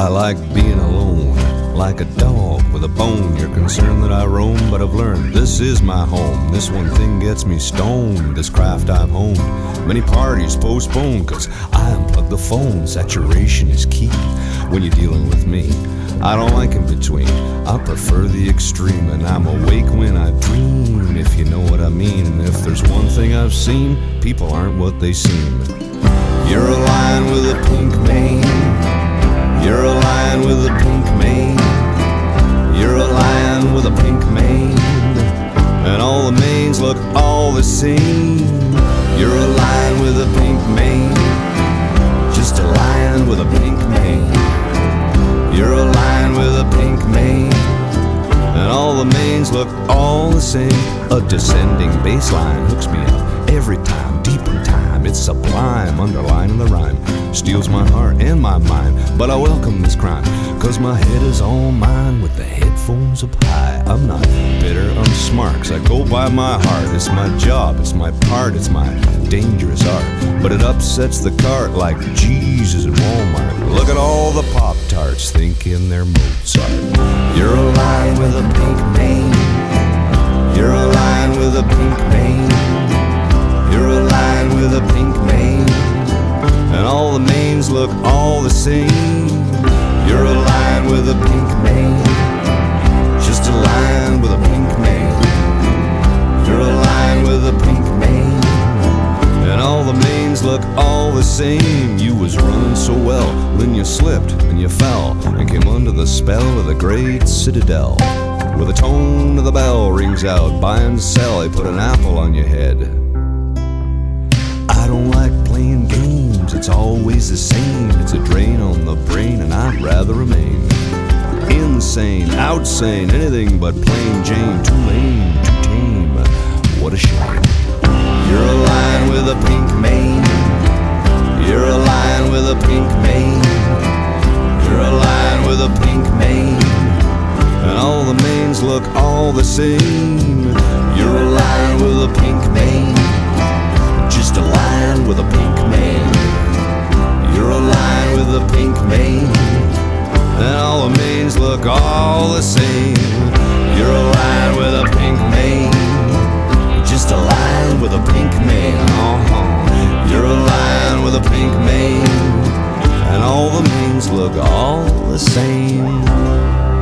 I like being alone, like a dog with a bone. You're concerned that I roam, but I've learned this is my home. This one thing gets me stoned, this craft I've honed. Many parties postponed, cause I unplug the phone. Saturation is key when you're dealing with me. I don't like in between, I prefer the extreme. And I'm awake when I dream, if you know what I mean. And if there's one thing I've seen, people aren't what they seem. You're a lion with a pink mane. You're a lion with a pink mane. You're a lion with a pink mane. And all the manes look all the same. You're a lion with a pink mane. Just a lion with a pink mane. You're a lion with a pink mane. And all the manes look all the same. A descending bass line hooks me up every time, deep in time. It's sublime, underlining the rhyme. Steals my heart and my mind, but I welcome this crime, cause my head is all mine with the headphones up high. I'm not bitter, I'm smart, cause I go by my heart. It's my job, it's my part, it's my dangerous art. But it upsets the cart like Jesus at Walmart. Look at all the Pop-Tarts thinking they're Mozart. You're a lion with a pink mane. You're a lion with a pink mane. You're a lion with a pink mane. And all the manes look all the same. You're a lion with a pink mane. Just a lion with a pink mane. You're a lion with a pink mane. And all the manes look all the same. You was running so well, then you slipped and you fell and came under the spell of the great citadel. Where the tone of the bell rings out, buy and sell, they put an apple on your head. I don't like playing games, it's always the same. It's a drain on the brain and I'd rather remain insane, outsane, anything but plain Jane. Too lame, too tame, what a shame. You're a lion with a pink mane. You're a lion with a pink mane. You're a lion with a pink mane. And all the manes look all the same. You're a lion with a pink mane. Just a lion with a pink mane. You're a lion with a pink mane. And all the manes look all the same. You're a lion with a pink mane. Just a lion with a pink mane. You're a lion with a pink mane. And all the manes look all the same.